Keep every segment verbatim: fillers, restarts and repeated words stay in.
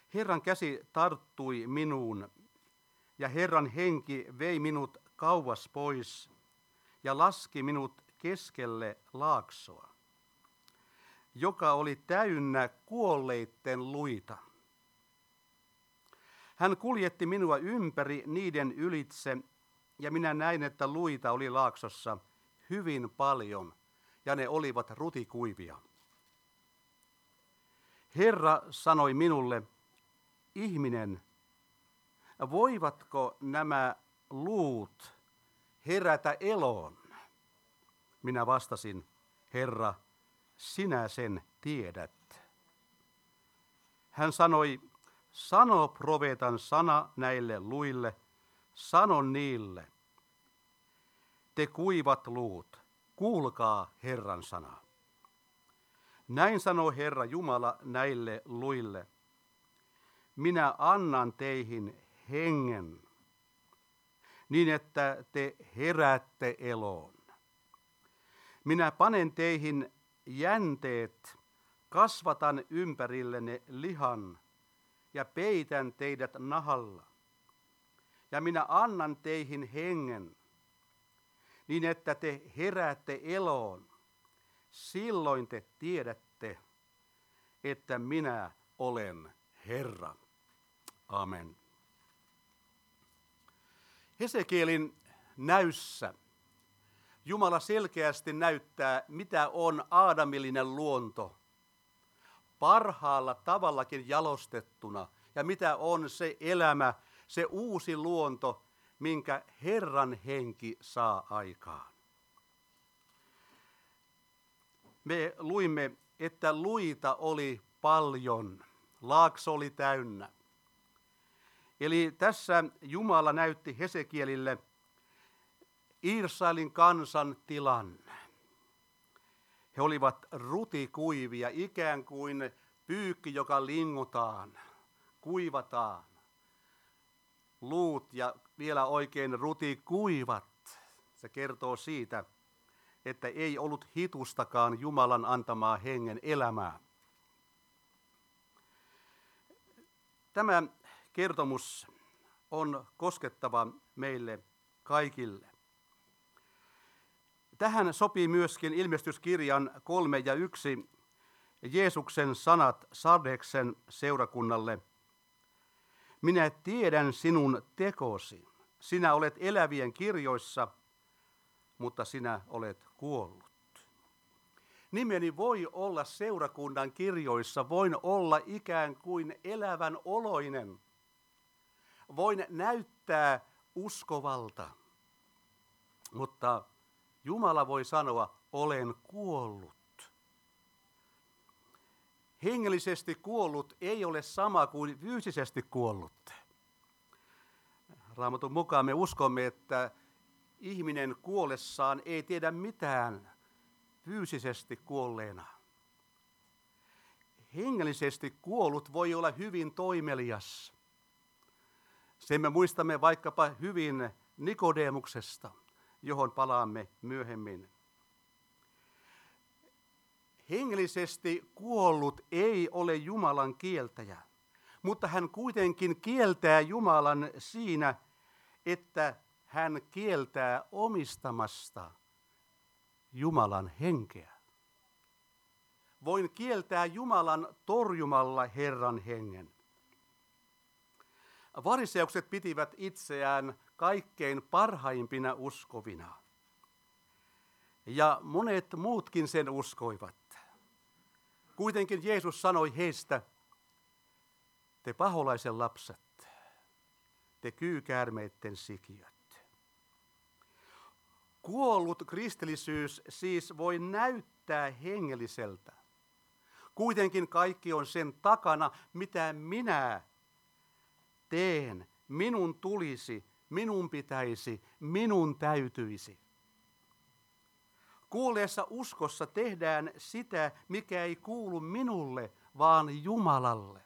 Herran käsi tarttui minuun, ja Herran henki vei minut kauas pois ja laski minut keskelle laaksoa, joka oli täynnä kuolleitten luita. Hän kuljetti minua ympäri niiden ylitse, ja minä näin, että luita oli laaksossa hyvin paljon, ja ne olivat rutikuivia. Herra sanoi minulle, ihminen, voivatko nämä luut herätä eloon? Minä vastasin, Herra, sinä sen tiedät. Hän sanoi, sano profeetan sana näille luille, sano niille, te kuivat luut, kuulkaa Herran sanaa. Näin sanoo Herra Jumala näille luille, minä annan teihin hengen, niin että te heräätte eloon. Minä panen teihin jänteet, kasvatan ympärillenne lihan ja peitän teidät nahalla. Ja minä annan teihin hengen, niin että te heräätte eloon. Silloin te tiedätte, että minä olen Herra. Amen. Hesekielin näyssä Jumala selkeästi näyttää, mitä on aadamillinen luonto parhaalla tavallakin jalostettuna ja mitä on se elämä, se uusi luonto, minkä Herran henki saa aikaan. Me luimme, että luita oli paljon, laakso oli täynnä. Eli tässä Jumala näytti Hesekielille Israelin kansan tilan. He olivat rutikuivia, ikään kuin pyykki, joka lingotaan, kuivataan. Luut ja vielä oikein rutikuivat. Se kertoo siitä, että ei ollut hitustakaan Jumalan antamaa hengen elämää. Tämä kertomus on koskettava meille kaikille. Tähän sopii myöskin ilmestyskirjan kolme ja yksi Jeesuksen sanat Sardeksen seurakunnalle. Minä tiedän sinun tekosi. Sinä olet elävien kirjoissa, mutta sinä olet kuollut. Nimeni voi olla seurakunnan kirjoissa, voin olla ikään kuin elävän oloinen. Voin näyttää uskovalta, mutta Jumala voi sanoa, olen kuollut. Hengellisesti kuollut ei ole sama kuin fyysisesti kuollut. Raamatun mukaan me uskomme, että ihminen kuollessaan ei tiedä mitään fyysisesti kuolleena. Hengellisesti kuollut voi olla hyvin toimelias. Sen me muistamme vaikkapa hyvin Nikodemuksesta, johon palaamme myöhemmin. Hengellisesti kuollut ei ole Jumalan kieltäjä, mutta hän kuitenkin kieltää Jumalan siinä, että hän kieltää omistamasta Jumalan henkeä. Voin kieltää Jumalan torjumalla Herran hengen. Fariseukset pitivät itseään kaikkein parhaimpina uskovina. Ja monet muutkin sen uskoivat. Kuitenkin Jeesus sanoi heistä, te paholaisen lapset, te kyykäärmeitten sikiöt. Kuollut kristillisyys siis voi näyttää hengelliseltä. Kuitenkin kaikki on sen takana, mitä minä teen, minun tulisi, minun pitäisi, minun täytyisi. Kuolleessa uskossa tehdään sitä, mikä ei kuulu minulle, vaan Jumalalle.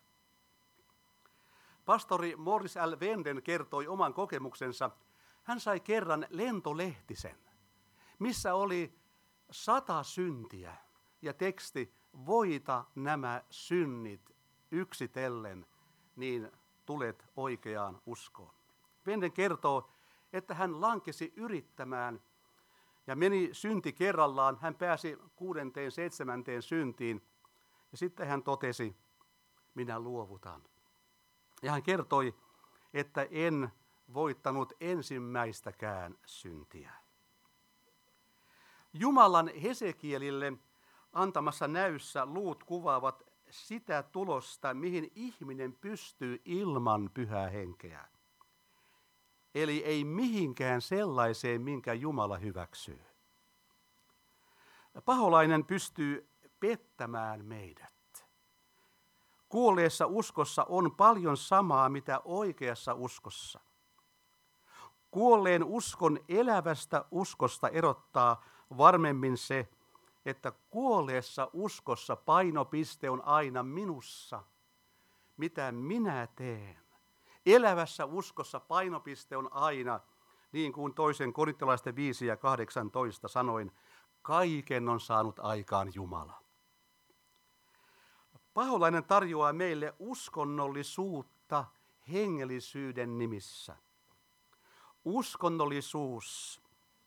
Pastori Morris L. Venden kertoi oman kokemuksensa. Hän sai kerran lentolehtisen, missä oli sata syntiä ja teksti, voita nämä synnit yksitellen niin tulet oikeaan uskoon. Venden kertoo, että hän lankesi yrittämään ja meni synti kerrallaan. Hän pääsi kuudenteen, seitsemänteen syntiin ja sitten hän totesi, minä luovutan. Ja hän kertoi, että en voittanut ensimmäistäkään syntiä. Jumalan Hesekielille antamassa näyssä luut kuvaavat sitä tulosta, mihin ihminen pystyy ilman pyhää henkeä. Eli ei mihinkään sellaiseen, minkä Jumala hyväksyy. Paholainen pystyy pettämään meidät. Kuolleessa uskossa on paljon samaa, mitä oikeassa uskossa. Kuolleen uskon elävästä uskosta erottaa varmemmin se, että kuolleessa uskossa painopiste on aina minussa, mitä minä teen. Elävässä uskossa painopiste on aina, niin kuin toisen korintolaisten viisi ja kahdeksantoista sanoin, kaiken on saanut aikaan Jumala. Paholainen tarjoaa meille uskonnollisuutta hengellisyyden nimissä. Uskonnollisuus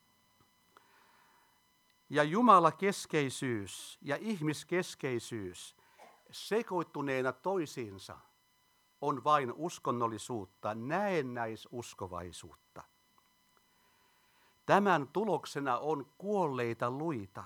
ja jumalakeskeisyys ja ihmiskeskeisyys sekoittuneena toisiinsa on vain uskonnollisuutta, näennäisuskovaisuutta. Tämän tuloksena on kuolleita luita.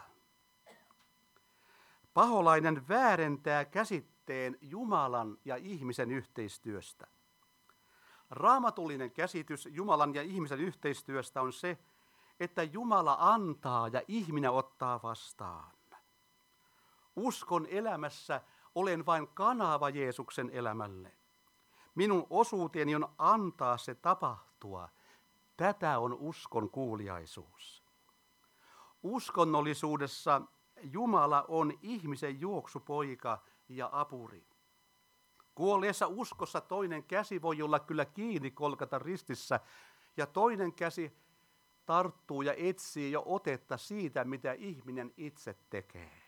Paholainen väärentää käsitteen Jumalan ja ihmisen yhteistyöstä. Raamatullinen käsitys Jumalan ja ihmisen yhteistyöstä on se, että Jumala antaa ja ihminen ottaa vastaan. Uskon elämässä olen vain kanava Jeesuksen elämälle. Minun osuuteni on antaa se tapahtua. Tätä on uskon kuuliaisuus. Uskonnollisuudessa Jumala on ihmisen juoksupoika ja apuri. Kuolleessa uskossa toinen käsi voi olla kyllä kiinni kolkata ristissä ja toinen käsi tarttuu ja etsii jo otetta siitä, mitä ihminen itse tekee.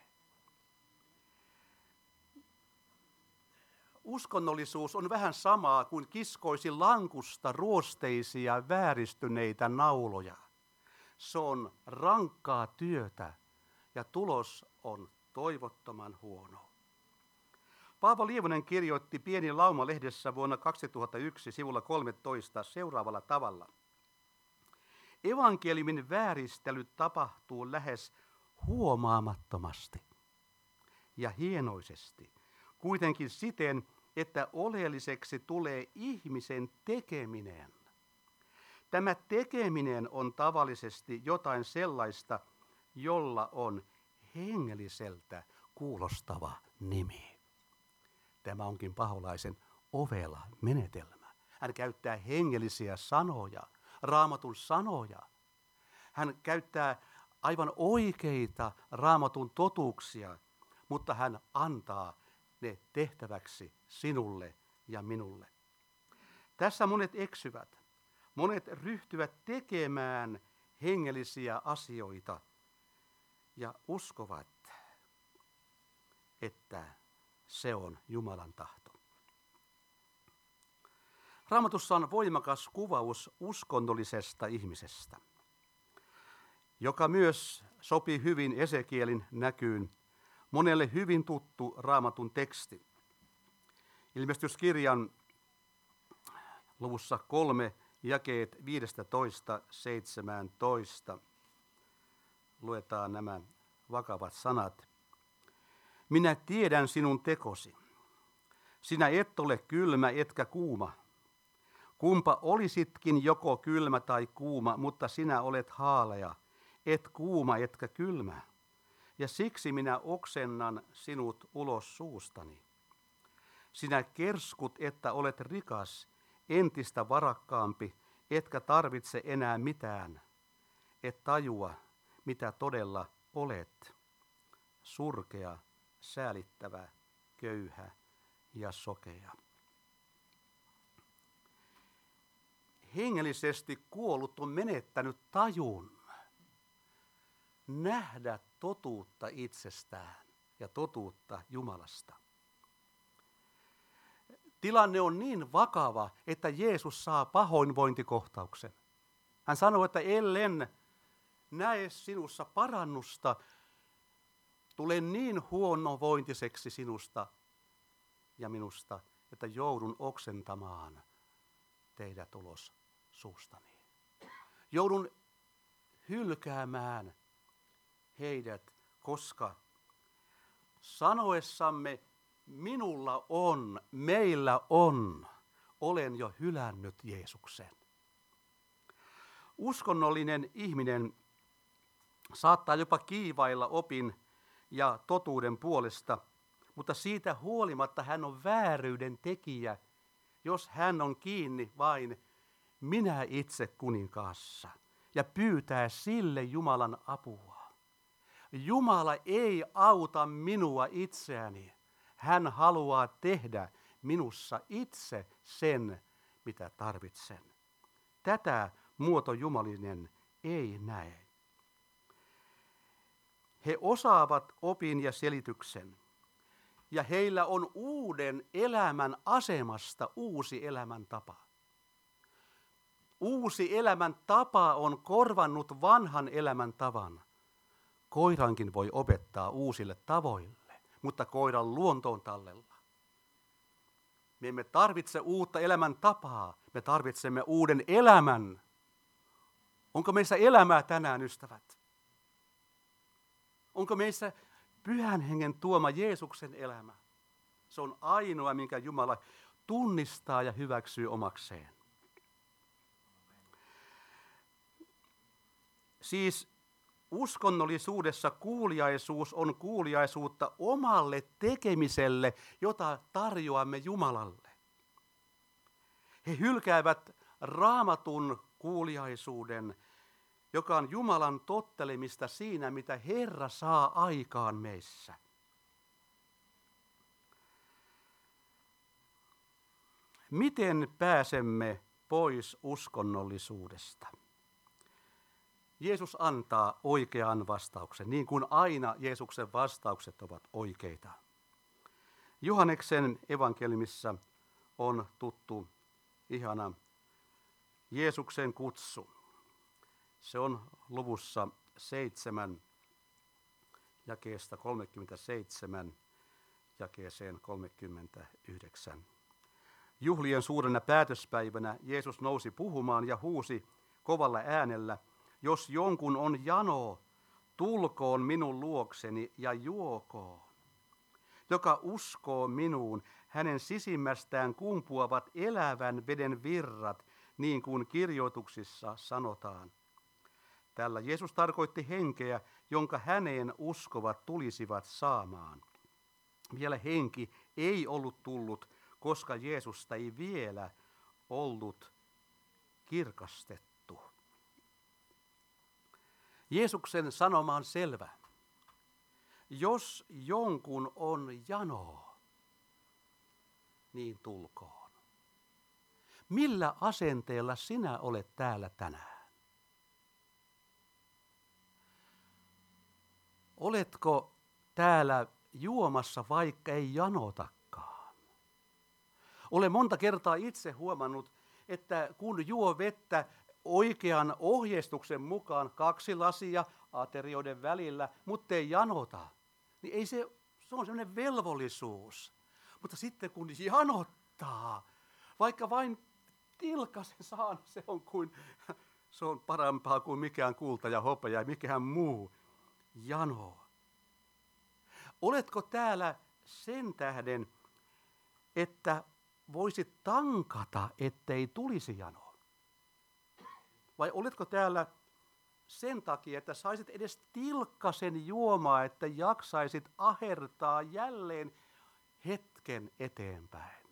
Uskonnollisuus on vähän samaa kuin kiskoisi lankusta ruosteisia vääristyneitä nauloja. Se on rankkaa työtä ja tulos on toivottoman huono. Paavo Lievonen kirjoitti Pieni lauma-lehdessä vuonna kaksituhattayksi sivulla kolmetoista seuraavalla tavalla. Evankeliumin vääristely tapahtuu lähes huomaamattomasti ja hienoisesti, kuitenkin siten, että oleelliseksi tulee ihmisen tekeminen. Tämä tekeminen on tavallisesti jotain sellaista, jolla on hengelliseltä kuulostava nimi. Tämä onkin paholaisen ovela menetelmä. Hän käyttää hengellisiä sanoja, Raamatun sanoja. Hän käyttää aivan oikeita Raamatun totuuksia, mutta hän antaa ne tehtäväksi sinulle ja minulle. Tässä monet eksyvät. Monet ryhtyvät tekemään hengellisiä asioita ja uskovat, että se on Jumalan tahto. Raamatussa on voimakas kuvaus uskonnollisesta ihmisestä, joka myös sopii hyvin Esekielin näkyyn, monelle hyvin tuttu Raamatun teksti. Ilmestyskirjan luvussa kolme jakeet viisitoista seitsemäntoista luetaan nämä vakavat sanat. Minä tiedän sinun tekosi. Sinä et ole kylmä etkä kuuma. Kumpa olisitkin joko kylmä tai kuuma, mutta sinä olet haalea, et kuuma etkä kylmä. Ja siksi minä oksennan sinut ulos suustani. Sinä kerskut, että olet rikas, entistä varakkaampi, etkä tarvitse enää mitään. Et tajua, mitä todella olet. Surkea, säälittävä, köyhä ja sokea. Hengellisesti kuollut on menettänyt tajun nähdä totuutta itsestään ja totuutta Jumalasta. Tilanne on niin vakava, että Jeesus saa pahoinvointikohtauksen. Hän sanoo, että ellen näe sinussa parannusta, tulen niin huonovointiseksi sinusta ja minusta, että joudun oksentamaan teidät ulos suustani. Joudun hylkäämään heidät, koska sanoessamme minulla on, meillä on, olen jo hylännyt Jeesuksen. Uskonnollinen ihminen saattaa jopa kiivailla opin ja totuuden puolesta, mutta siitä huolimatta hän on vääryyden tekijä, jos hän on kiinni vain minä itse kuninkaassa ja pyytää sille Jumalan apua. Jumala ei auta minua itseäni. Hän haluaa tehdä minussa itse sen, mitä tarvitsen. Tätä muotojumalinen ei näe. He osaavat opin ja selityksen, ja heillä on uuden elämän asemasta uusi elämäntapa. Uusi elämäntapa on korvannut vanhan elämäntavan. Koirankin voi opettaa uusille tavoille, mutta koiran luonto on tallella. Me emme tarvitse uutta elämäntapaa, me tarvitsemme uuden elämän. Onko meissä elämää tänään, ystävät? Onko meissä Pyhän Hengen tuoma Jeesuksen elämä? Se on ainoa, minkä Jumala tunnistaa ja hyväksyy omakseen. Siis uskonnollisuudessa kuuliaisuus on kuuliaisuutta omalle tekemiselle, jota tarjoamme Jumalalle. He hylkäävät Raamatun kuuliaisuuden, joka on Jumalan tottelemista siinä, mitä Herra saa aikaan meissä. Miten pääsemme pois uskonnollisuudesta? Jeesus antaa oikean vastauksen, niin kuin aina Jeesuksen vastaukset ovat oikeita. Johanneksen evankeliumissa on tuttu, ihana Jeesuksen kutsu. Se on luvussa seitsemän, jakeesta kolmekymmentäseitsemän, jakeeseen kolmekymmentäyhdeksän. Juhlien suurena päätöspäivänä Jeesus nousi puhumaan ja huusi kovalla äänellä, jos jonkun on jano, tulkoon minun luokseni ja juokoon. Joka uskoo minuun, hänen sisimmästään kumpuavat elävän veden virrat, niin kuin kirjoituksissa sanotaan. Tällä Jeesus tarkoitti henkeä, jonka häneen uskovat tulisivat saamaan. Vielä henki ei ollut tullut, koska Jeesusta ei vielä ollut kirkastettu. Jeesuksen sanoma on selvä. Jos jonkun on jano, niin tulkoon. Millä asenteella sinä olet täällä tänään? Oletko täällä juomassa, vaikka ei janotakaan? Olen monta kertaa itse huomannut, että kun juo vettä oikean ohjeistuksen mukaan kaksi lasia aterioiden välillä, mutta ei janota, niin ei se, se on sellainen velvollisuus. Mutta sitten kun janottaa, vaikka vain tilkasen saa, niin se on, kuin, se on parempaa kuin mikään kulta ja hopea ja mikään muu jano. Oletko täällä sen tähden, että voisit tankata, ettei tulisi jano? Vai oletko täällä sen takia, että saisit edes tilkkasen juomaa, että jaksaisit ahertaa jälleen hetken eteenpäin?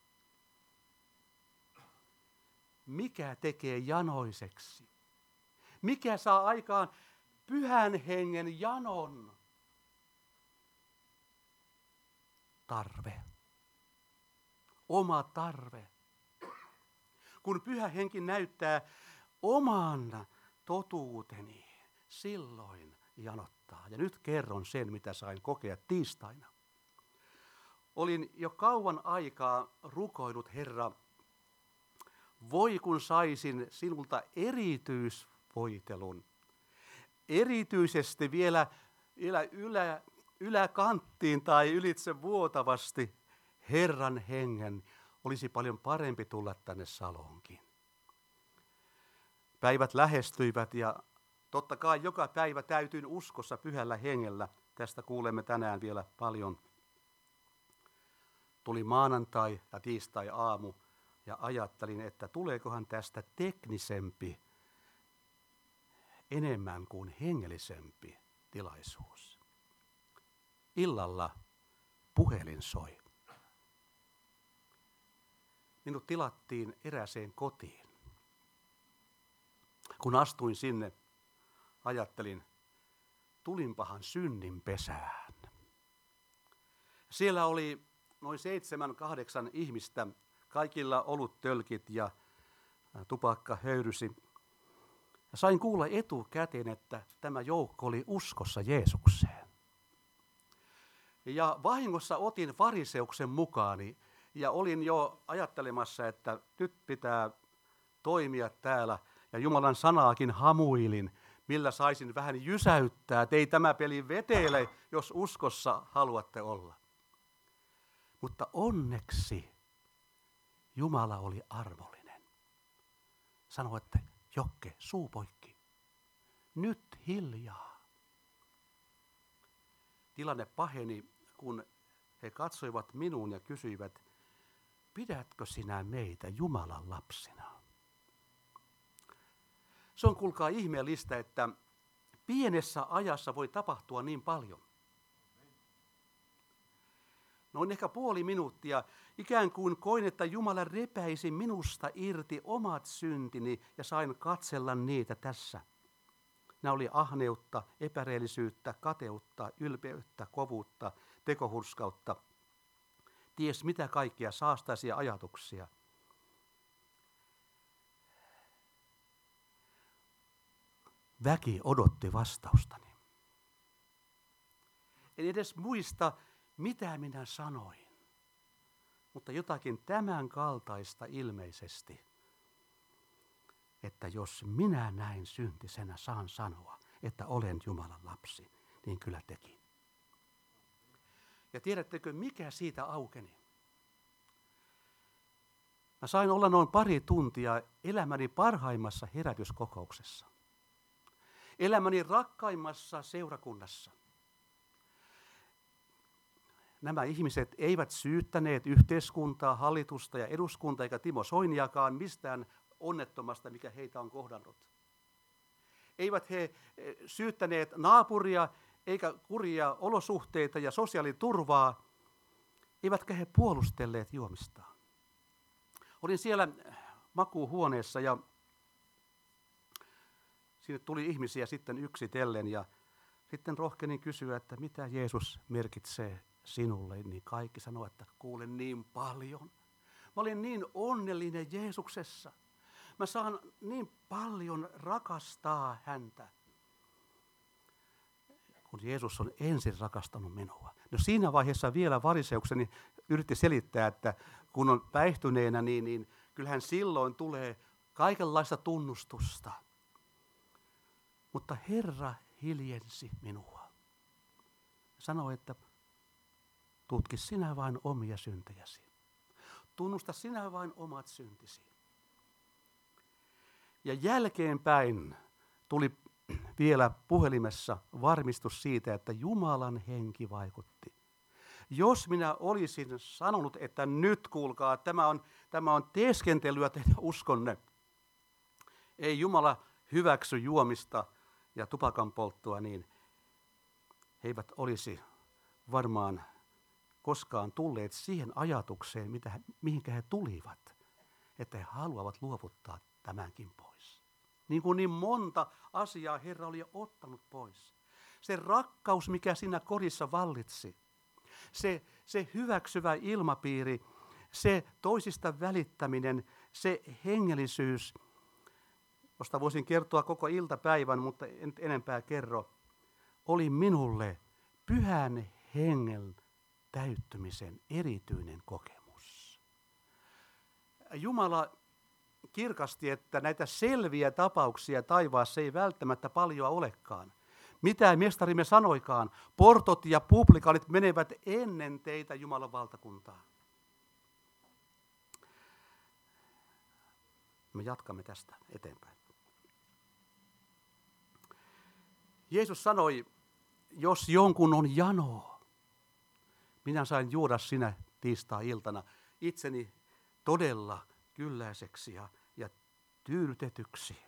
Mikä tekee janoiseksi? Mikä saa aikaan Pyhän Hengen janon? Tarve. Oma tarve. Kun Pyhä Henki näyttää oman totuuteni, silloin janottaa. Ja nyt kerron sen, mitä sain kokea tiistaina. Olin jo kauan aikaa rukoillut, Herra, voi kun saisin sinulta erityisvoitelun. Erityisesti vielä, vielä ylä, yläkanttiin tai ylitse vuotavasti Herran hengen. Olisi paljon parempi tulla tänne Saloonkin. Päivät lähestyivät ja totta kai joka päivä täytyin uskossa pyhällä hengellä. Tästä kuulemme tänään vielä paljon. Tuli maanantai ja tiistai aamu ja ajattelin, että tuleekohan tästä teknisempi, enemmän kuin hengellisempi tilaisuus. Illalla puhelin soi. Minut tilattiin erääseen kotiin. Kun astuin sinne, ajattelin, tulinpahan synnin pesään. Siellä oli noin seitsemän, kahdeksan ihmistä, kaikilla oluttölkit ja tupakka höyrysi. Ja sain kuulla etukäteen, että tämä joukko oli uskossa Jeesukseen. Ja vahingossa otin fariseuksen mukaani ja olin jo ajattelemassa, että nyt pitää toimia täällä. Ja Jumalan sanaakin hamuilin, millä saisin vähän jysäyttää, että ei tämä peli veteile, jos uskossa haluatte olla. Mutta onneksi Jumala oli armollinen. Sanoi, että Jokke, suu poikki. Nyt hiljaa. Tilanne paheni, kun he katsoivat minuun ja kysyivät, pidätkö sinä meitä Jumalan lapsina? Se on kuulkaa ihmeellistä, että pienessä ajassa voi tapahtua niin paljon. Noin ehkä puoli minuuttia, ikään kuin koin, että Jumala repäisi minusta irti omat syntini ja sain katsella niitä tässä. Nämä oli ahneutta, epärehellisyyttä, kateutta, ylpeyttä, kovuutta, tekohurskautta. Ties mitä kaikkia saastaisia ajatuksia. Väki odotti vastaustani. En edes muista, mitä minä sanoin, mutta jotakin tämän kaltaista ilmeisesti, että jos minä näin syntisenä saan sanoa, että olen Jumalan lapsi, niin kyllä teki. Ja tiedättekö, mikä siitä aukeni? Mä sain olla noin pari tuntia elämäni parhaimmassa herätyskokouksessa. Elämäni rakkaimmassa seurakunnassa. Nämä ihmiset eivät syyttäneet yhteiskuntaa, hallitusta ja eduskuntaa eikä Timo Soiniakaan mistään onnettomasta, mikä heitä on kohdannut. Eivät he syyttäneet naapuria eikä kurjia olosuhteita ja sosiaaliturvaa, eivätkä he puolustelleet juomistaan. Olin siellä makuuhuoneessa ja sinne tuli ihmisiä sitten yksitellen ja sitten rohkenin kysyä, että mitä Jeesus merkitsee sinulle, niin kaikki sanoi, että kuulen niin paljon. Mä olin niin onnellinen Jeesuksessa. Mä saan niin paljon rakastaa häntä, kun Jeesus on ensin rakastanut minua. No siinä vaiheessa vielä fariseukseni yritti selittää, että kun on päihtyneenä, niin, niin kyllähän silloin tulee kaikenlaista tunnustusta. Mutta Herra hiljensi minua. Sanoi, että tutki sinä vain omia syntejäsi. Tunnusta sinä vain omat syntisi. Ja jälkeenpäin tuli vielä puhelimessa varmistus siitä, että Jumalan henki vaikutti. Jos minä olisin sanonut, että nyt kuulkaa, tämä on, tämä on teeskentelyä teidän uskonne. Ei Jumala hyväksy juomista ja tupakan polttoa, niin he eivät olisi varmaan koskaan tulleet siihen ajatukseen, mitä, mihinkä he tulivat, että he haluavat luovuttaa tämänkin pois. Niin kuin niin monta asiaa Herra oli jo ottanut pois. Se rakkaus, mikä siinä kodissa vallitsi, se, se hyväksyvä ilmapiiri, se toisista välittäminen, se hengellisyys, josta voisin kertoa koko iltapäivän, mutta en enempää kerro, oli minulle pyhän hengen täyttymisen erityinen kokemus. Jumala kirkasti, että näitä selviä tapauksia taivaassa ei välttämättä paljon olekaan. Mitä mestarimme sanoikaan, portot ja publikaalit menevät ennen teitä Jumalan valtakuntaan. Me jatkamme tästä eteenpäin. Jeesus sanoi, jos jonkun on janoa, minä sain juoda sinä tiistai-iltana itseni todella kylläiseksi ja, ja tyydytetyksi.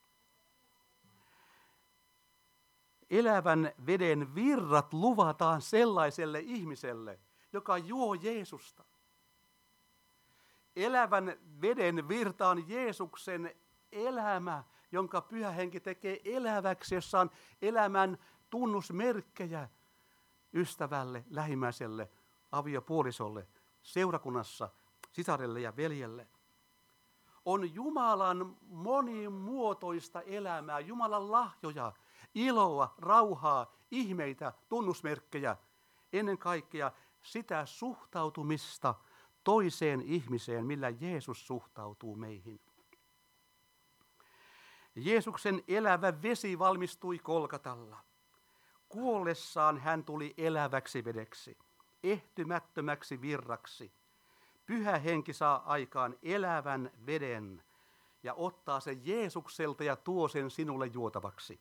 Elävän veden virrat luvataan sellaiselle ihmiselle, joka juo Jeesusta. Elävän veden virta on Jeesuksen elämä, jonka Pyhä Henki tekee eläväksi, jossa on elämän tunnusmerkkejä ystävälle, lähimmäiselle, aviopuolisolle, seurakunnassa, sisarelle ja veljelle. On Jumalan monimuotoista elämää, Jumalan lahjoja, iloa, rauhaa, ihmeitä, tunnusmerkkejä, ennen kaikkea sitä suhtautumista toiseen ihmiseen, millä Jeesus suhtautuu meihin. Jeesuksen elävä vesi valmistui Kolkatalla. Kuollessaan hän tuli eläväksi vedeksi, ehtymättömäksi virraksi. Pyhä Henki saa aikaan elävän veden ja ottaa sen Jeesukselta ja tuo sen sinulle juotavaksi.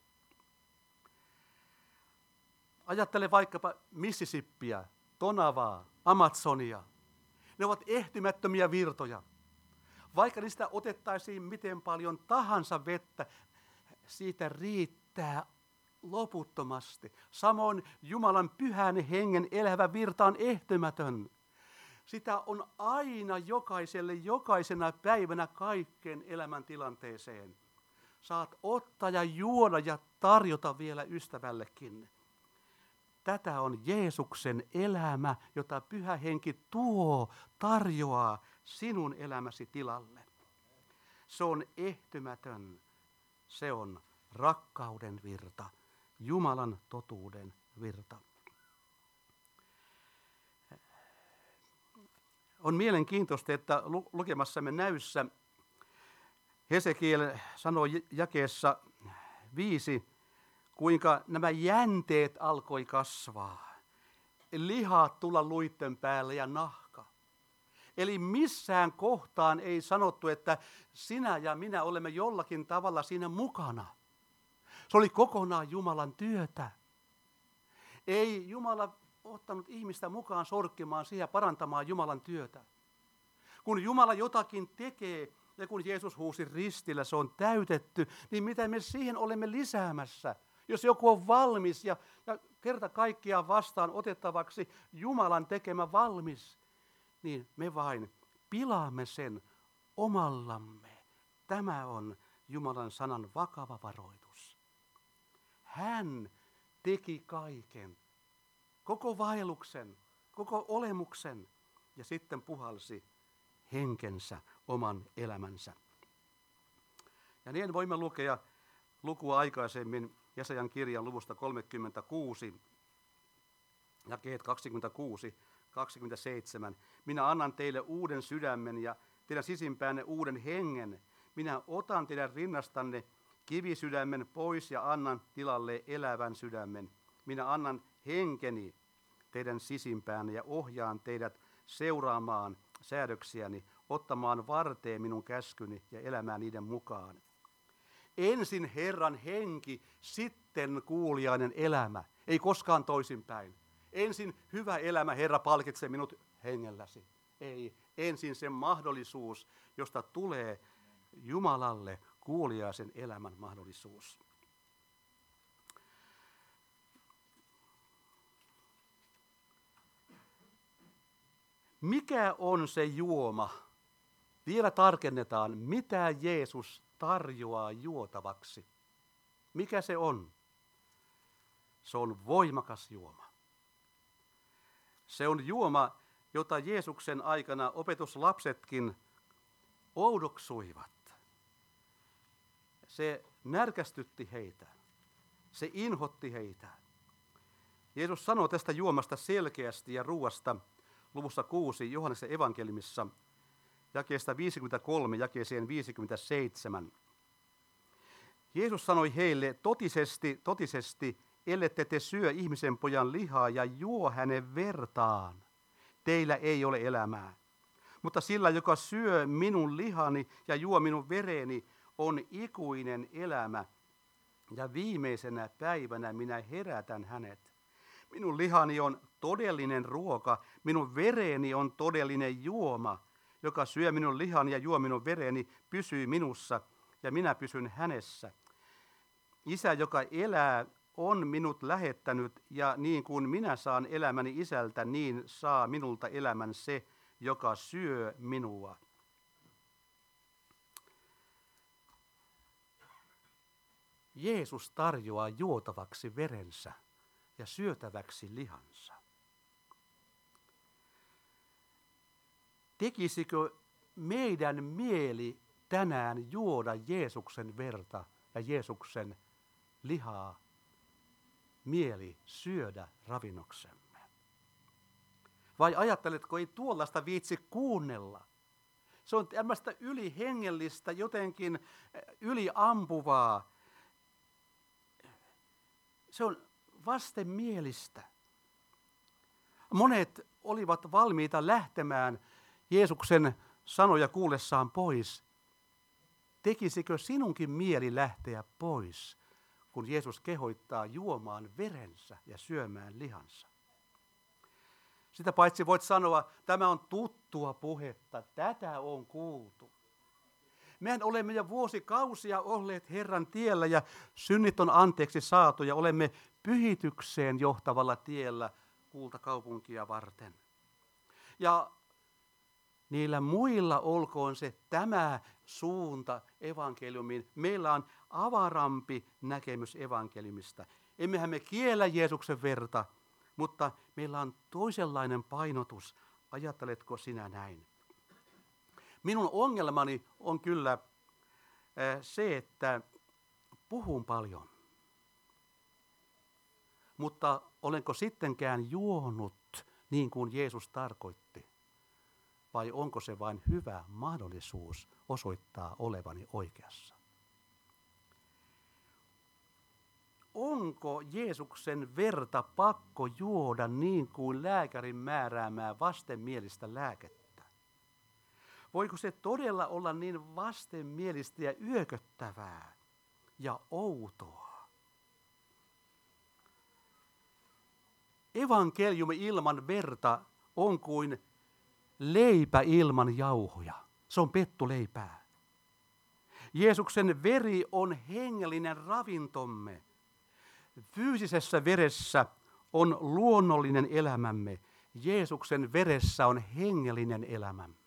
Ajattele vaikkapa Mississippiä, Tonavaa, Amazonia. Ne ovat ehtymättömiä virtoja. Vaikka niistä otettaisiin miten paljon tahansa vettä, siitä riittää loputtomasti. Samoin Jumalan pyhän hengen elävä virta on ehtymätön. Sitä on aina jokaiselle, jokaisena päivänä kaikkeen elämäntilanteeseen. Saat ottaa ja juoda ja tarjota vielä ystävällekin. Tätä on Jeesuksen elämä, jota Pyhä Henki tuo, tarjoaa sinun elämäsi tilalle. Se on ehtymätön, se on rakkauden virta, Jumalan totuuden virta. On mielenkiintoista, että lukemassamme näyssä Hesekiel sanoi jakeessa viisi, kuinka nämä jänteet alkoi kasvaa, lihat tulla luitten päälle ja nahka. Eli missään kohtaan ei sanottu, että sinä ja minä olemme jollakin tavalla siinä mukana. Se oli kokonaan Jumalan työtä. Ei Jumala ottanut ihmistä mukaan sorkkimaan siihen ja parantamaan Jumalan työtä. Kun Jumala jotakin tekee ja kun Jeesus huusi ristillä, se on täytetty, niin mitä me siihen olemme lisäämässä? Jos joku on valmis ja, ja kerta kaikkiaan vastaan otettavaksi Jumalan tekemä valmis, niin me vain pilaamme sen omallamme. Tämä on Jumalan sanan vakava varoitus. Hän teki kaiken, koko vaelluksen, koko olemuksen ja sitten puhalsi henkensä oman elämänsä. Ja niin voimme lukea lukua aikaisemmin Jesajan kirjan luvusta kolmekymmentäkuusi, jakeet kaksikymmentäkuusi kaksikymmentäseitsemän. Minä annan teille uuden sydämen ja teidän sisimpäänne uuden hengen. Minä otan teidän rinnastanne kivisydämen pois ja annan tilalle elävän sydämen. Minä annan henkeni teidän sisimpäänne ja ohjaan teidät seuraamaan säädöksiäni, ottamaan varteen minun käskyni ja elämään niiden mukaan. Ensin Herran henki, sitten kuuliainen elämä, ei koskaan toisinpäin. Ensin hyvä elämä, Herra, palkitse minut hengelläsi. Ei, ensin se mahdollisuus, josta tulee Jumalalle kuuliaisen elämän mahdollisuus. Mikä on se juoma? Vielä tarkennetaan, mitä Jeesus tarjoaa juotavaksi. Mikä se on? Se on voimakas juoma. Se on juoma, jota Jeesuksen aikana opetuslapsetkin oudoksuivat. Se närkästytti heitä. Se inhotti heitä. Jeesus sanoo tästä juomasta selkeästi ja ruuasta luvussa kuusi Johanneksen evankeliumissa jakeesta viisikymmentäkolme jakeeseen viisikymmentäseitsemän. Jeesus sanoi heille, totisesti, totisesti, ellette te syö ihmisen pojan lihaa ja juo hänen vertaan, teillä ei ole elämää. Mutta sillä, joka syö minun lihani ja juo minun vereni, on ikuinen elämä, ja viimeisenä päivänä minä herätän hänet. Minun lihani on todellinen ruoka, minun vereni on todellinen juoma. Joka syö minun lihani ja juo minun vereni, pysyy minussa, ja minä pysyn hänessä. Isä, joka elää, on minut lähettänyt, ja niin kuin minä saan elämäni isältä, niin saa minulta elämän se, joka syö minua. Jeesus tarjoaa juotavaksi verensä ja syötäväksi lihansa. Tekisikö meidän mieli tänään juoda Jeesuksen verta ja Jeesuksen lihaa, mieli syödä ravinnoksemme? Vai ajatteletko, ei tuollaista viitsi kuunnella? Se on tämmöistä ylihengellistä, jotenkin yliampuvaa. Se on vastenmielistä. Monet olivat valmiita lähtemään Jeesuksen sanoja kuullessaan pois. Tekisikö sinunkin mieli lähteä pois, kun Jeesus kehoittaa juomaan verensä ja syömään lihansa? Sitä paitsi voit sanoa, tämä on tuttua puhetta, tätä on kuultu. Mehän olemme jo vuosikausia olleet Herran tiellä ja synnit on anteeksi saatu ja olemme pyhitykseen johtavalla tiellä kultakaupunkia varten. Ja niillä muilla olkoon se tämä suunta evankeliumiin. Meillä on avarampi näkemys evankeliumista. Emmehän me kiellä Jeesuksen verta, mutta meillä on toisenlainen painotus. Ajatteletko sinä näin? Minun ongelmani on kyllä se, että puhun paljon. Mutta olenko sittenkään juonut niin kuin Jeesus tarkoitti? Vai onko se vain hyvä mahdollisuus osoittaa olevani oikeassa? Onko Jeesuksen verta pakko juoda niin kuin lääkärin määräämää vastenmielistä lääkettä? Voiko se todella olla niin vastenmielistä ja yököttävää ja outoa? Evankeliumi ilman verta on kuin leipä ilman jauhoja. Se on pettuleipää. Jeesuksen veri on hengellinen ravintomme. Fyysisessä veressä on luonnollinen elämämme. Jeesuksen veressä on hengellinen elämämme.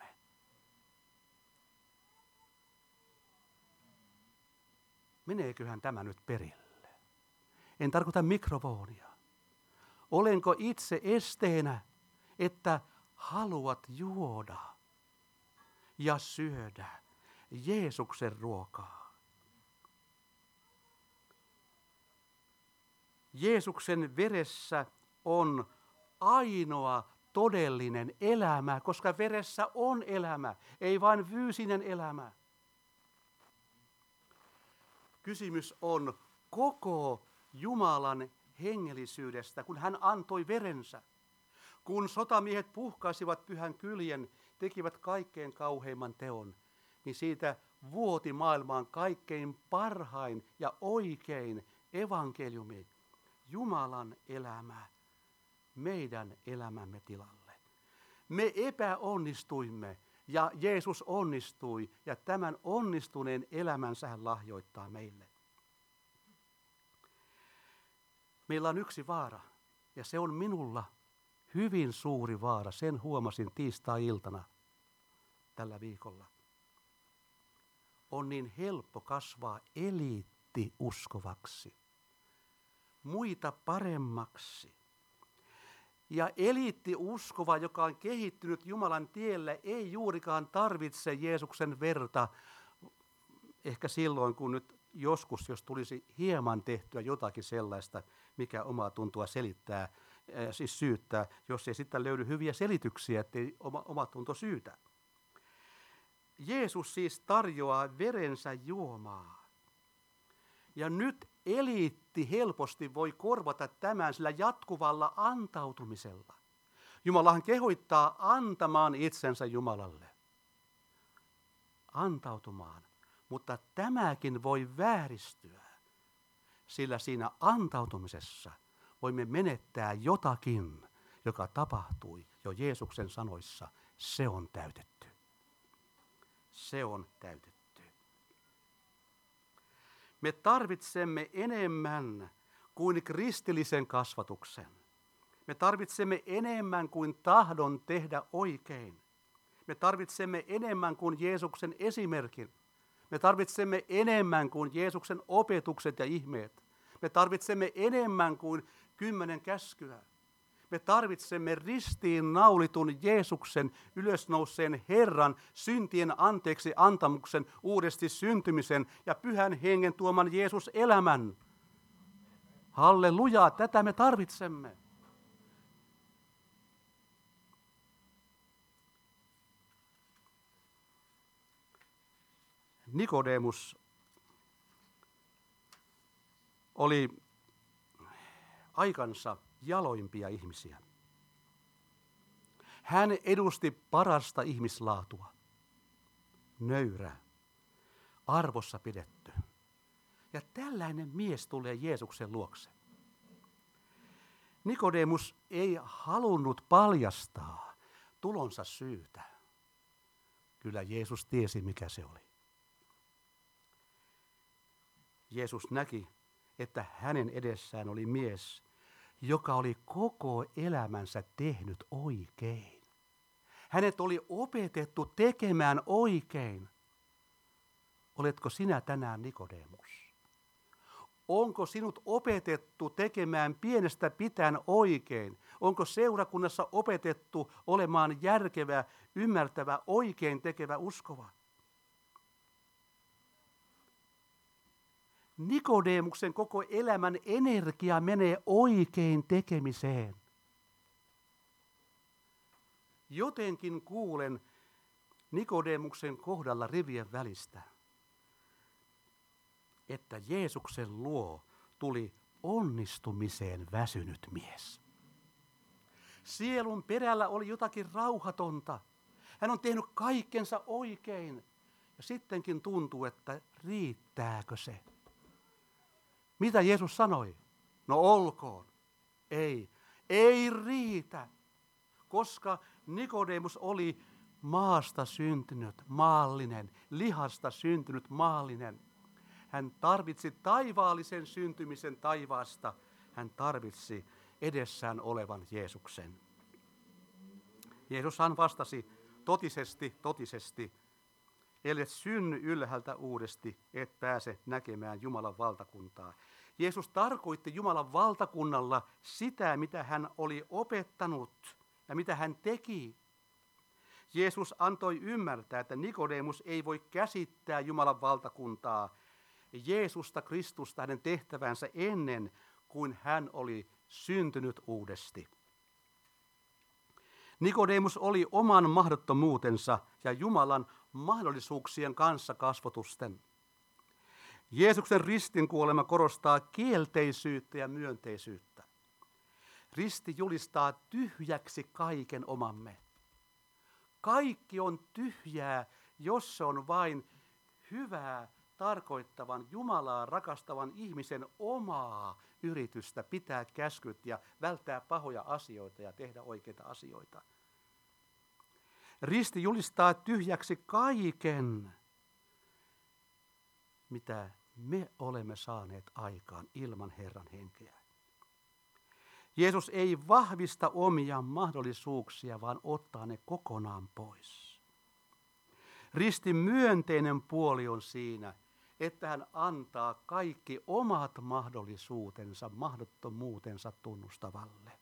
Meneeköhän tämä nyt perille? En tarkoita mikrofonia. Olenko itse esteenä, että haluat juoda ja syödä Jeesuksen ruokaa? Jeesuksen veressä on ainoa todellinen elämä, koska veressä on elämä, ei vain fyysinen elämä. Kysymys on koko Jumalan hengellisyydestä, kun hän antoi verensä. Kun sotamiehet puhkaisivat pyhän kyljen, tekivät kaikkein kauheimman teon, niin siitä vuoti maailmaan kaikkein parhain ja oikein evankeliumi, Jumalan elämä, meidän elämämme tilalle. Me epäonnistuimme ja Jeesus onnistui ja tämän onnistuneen elämänsä hän lahjoittaa meille. Meillä on yksi vaara ja se on minulla hyvin suuri vaara. Sen huomasin tiistai-iltana tällä viikolla. On niin helppo kasvaa eliittiuskovaksi, muita paremmaksi. Ja eliittiuskova, joka on kehittynyt Jumalan tiellä, ei juurikaan tarvitse Jeesuksen verta. Ehkä silloin, kun nyt joskus, jos tulisi hieman tehtyä jotakin sellaista, mikä omaa tuntoa selittää, äh, siis syyttää, jos ei sitten löydy hyviä selityksiä, ettei oma, oma tunto syytä. Jeesus siis tarjoaa verensä juomaa. Ja nyt eliitti helposti voi korvata tämän sillä jatkuvalla antautumisella. Jumalahan kehottaa antamaan itsensä Jumalalle. Antautumaan. Mutta tämäkin voi vääristyä, sillä siinä antautumisessa voimme menettää jotakin, joka tapahtui jo Jeesuksen sanoissa. Se on täytetty. Se on täytetty. Me tarvitsemme enemmän kuin kristillisen kasvatuksen. Me tarvitsemme enemmän kuin tahdon tehdä oikein. Me tarvitsemme enemmän kuin Jeesuksen esimerkin. Me tarvitsemme enemmän kuin Jeesuksen opetukset ja ihmeet. Me tarvitsemme enemmän kuin kymmenen käskyä. Me tarvitsemme ristiin naulitun Jeesuksen ylösnouseen Herran syntien anteeksi antamuksen, uudesti syntymisen ja pyhän hengen tuoman Jeesus elämän. Halleluja, tätä me tarvitsemme. Nikodemus oli aikansa jaloimpia ihmisiä. Hän edusti parasta ihmislaatua, nöyrä, arvossa pidetty. Ja tällainen mies tulee Jeesuksen luokse. Nikodemus ei halunnut paljastaa tulonsa syytä. Kyllä Jeesus tiesi, mikä se oli. Jeesus näki, että hänen edessään oli mies, joka oli koko elämänsä tehnyt oikein. Hänet oli opetettu tekemään oikein. Oletko sinä tänään Nikodemus? Onko sinut opetettu tekemään pienestä pitäen oikein? Onko seurakunnassa opetettu olemaan järkevä, ymmärtävä, oikein tekevä, uskova? Nikodemuksen koko elämän energia menee oikein tekemiseen. Jotenkin kuulen Nikodemuksen kohdalla rivien välistä, että Jeesuksen luo tuli onnistumiseen väsynyt mies. Sielun perällä oli jotakin rauhatonta. Hän on tehnyt kaikkensa oikein. Ja sittenkin tuntuu, että riittääkö se? Mitä Jeesus sanoi? No olkoon. Ei, ei riitä, koska Nikodemus oli maasta syntynyt maallinen, lihasta syntynyt maallinen. Hän tarvitsi taivaallisen syntymisen taivaasta. Hän tarvitsi edessään olevan Jeesuksen. Jeesushan vastasi, totisesti, totisesti, ellet synny ylhäältä uudesti, et pääse näkemään Jumalan valtakuntaa. Jeesus tarkoitti Jumalan valtakunnalla sitä, mitä hän oli opettanut ja mitä hän teki. Jeesus antoi ymmärtää, että Nikodemus ei voi käsittää Jumalan valtakuntaa, Jeesusta Kristusta, hänen tehtävänsä ennen kuin hän oli syntynyt uudesti. Nikodemus oli oman mahdottomuutensa ja Jumalan mahdollisuuksien kanssa kasvotusten. Jeesuksen ristinkuolema korostaa kielteisyyttä ja myönteisyyttä. Risti julistaa tyhjäksi kaiken omamme. Kaikki on tyhjää, jos se on vain hyvää, tarkoittavan, Jumalaa rakastavan ihmisen omaa yritystä pitää käskyt ja välttää pahoja asioita ja tehdä oikeita asioita. Risti julistaa tyhjäksi kaiken, mitä me olemme saaneet aikaan ilman Herran henkeä. Jeesus ei vahvista omia mahdollisuuksia, vaan ottaa ne kokonaan pois. Ristin myönteinen puoli on siinä, että hän antaa kaikki omat mahdollisuutensa, mahdottomuutensa tunnustavalle.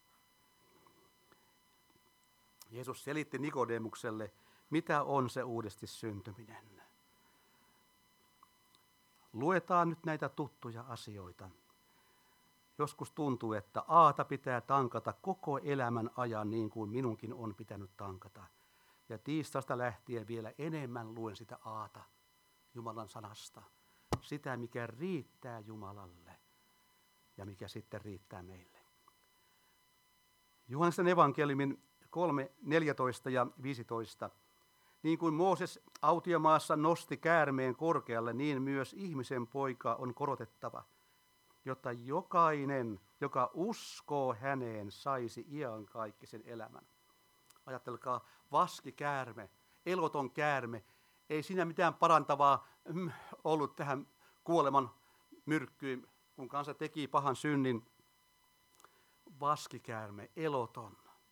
Jeesus selitti Nikodemukselle, mitä on se uudesti syntyminen. Luetaan nyt näitä tuttuja asioita. Joskus tuntuu, että aata pitää tankata koko elämän ajan niin kuin minunkin on pitänyt tankata. Ja tiistaista lähtien vielä enemmän luen sitä aata Jumalan sanasta. Sitä, mikä riittää Jumalalle ja mikä sitten riittää meille. Johanneksen evankeliumin kolme, neljätoista ja viisitoista. Niin kuin Mooses autiomaassa nosti käärmeen korkealle, niin myös ihmisen poika on korotettava, jotta jokainen, joka uskoo häneen, saisi iankaikkisen elämän. Ajatelkaa, vaskikäärme, eloton käärme, ei siinä mitään parantavaa mm, ollut tähän kuoleman myrkkyyn, kun kansa teki pahan synnin. Vaskikäärme, eloton.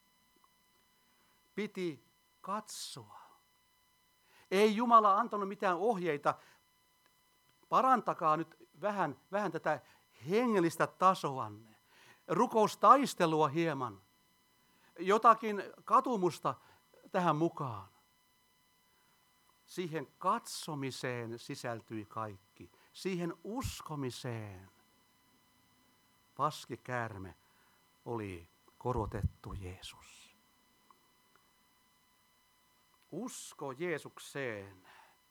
Piti katsoa. Ei Jumala antanut mitään ohjeita. Parantakaa nyt vähän, vähän tätä hengellistä tasoanne. Rukoustaistelua hieman. Jotakin katumusta tähän mukaan. Siihen katsomiseen sisältyi kaikki. Siihen uskomiseen. Vaskikäärme oli korotettu Jeesus. Usko Jeesukseen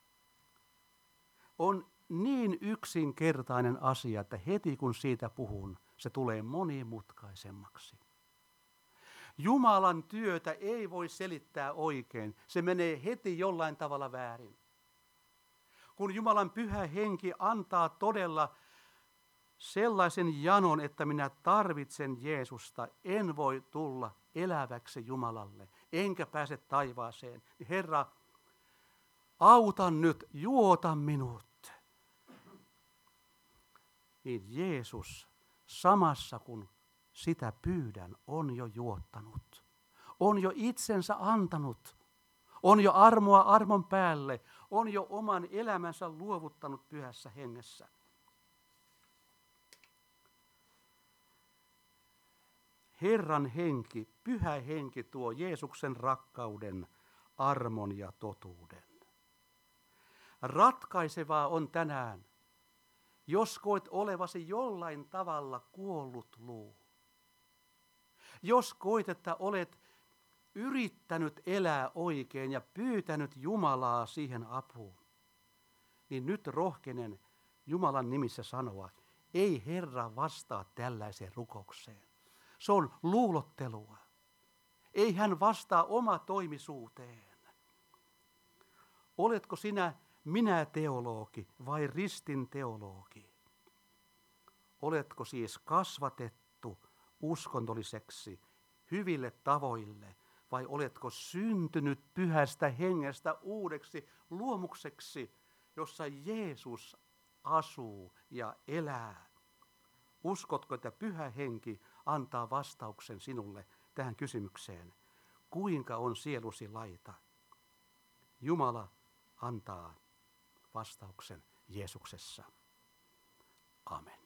on niin yksinkertainen asia, että heti kun siitä puhun, se tulee monimutkaisemmaksi. Jumalan työtä ei voi selittää oikein. Se menee heti jollain tavalla väärin. Kun Jumalan pyhä henki antaa todella sellaisen janon, että minä tarvitsen Jeesusta, en voi tulla eläväksi Jumalalle, enkä pääse taivaaseen. Herra, auta nyt, juota minut. Niin Jeesus samassa kun sitä pyydän, on jo juottanut. On jo itsensä antanut. On jo armoa armon päälle. On jo oman elämänsä luovuttanut pyhässä hengessä. Herran henki, pyhä henki tuo Jeesuksen rakkauden, armon ja totuuden. Ratkaisevaa on tänään, jos koet olevasi jollain tavalla kuollut luu. Jos koet, että olet yrittänyt elää oikein ja pyytänyt Jumalaa siihen apuun, niin nyt rohkenen Jumalan nimissä sanoa, ei Herra vastaa tällaiseen rukoukseen. Se on luulottelua. Ei hän vastaa oma toimisuuteen. Oletko sinä minä teologi vai ristin teologi? Oletko siis kasvatettu uskonnolliseksi hyville tavoille vai oletko syntynyt pyhästä hengestä uudeksi luomukseksi, jossa Jeesus asuu ja elää? Uskotko, että pyhä henki antaa vastauksen sinulle tähän kysymykseen? Kuinka on sielusi laita? Jumala antaa vastauksen Jeesuksessa. Amen.